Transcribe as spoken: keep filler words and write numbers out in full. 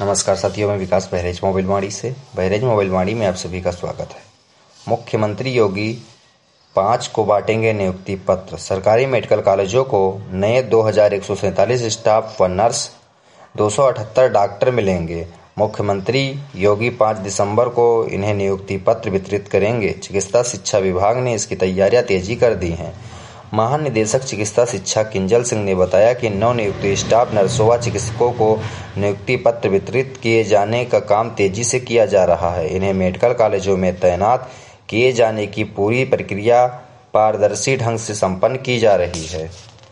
नमस्कार साथियों, मैं विकास बहरेज मोबाइल वाणी से बहरेज मोबाइल वाणी में आप सभी का स्वागत है। मुख्यमंत्री योगी पाँच को बांटेंगे नियुक्ति पत्र। सरकारी मेडिकल कॉलेजों को नए दो हज़ार एक सौ सैंतालीस स्टाफ व नर्स, दो सौ अठहत्तर डॉक्टर मिलेंगे। मुख्यमंत्री योगी पाँच दिसंबर को इन्हें नियुक्ति पत्र वितरित करेंगे। चिकित्सा शिक्षा विभाग ने इसकी तैयारियां तेजी कर दी हैं। महानिदेशक चिकित्सा शिक्षा किंजल सिंह ने बताया कि नवनियुक्त स्टाफ नर्सों व चिकित्सकों को नियुक्ति पत्र वितरित किए जाने का काम तेजी से किया जा रहा है। इन्हें मेडिकल कॉलेजों में तैनात किए जाने की पूरी प्रक्रिया पारदर्शी ढंग से संपन्न की जा रही है।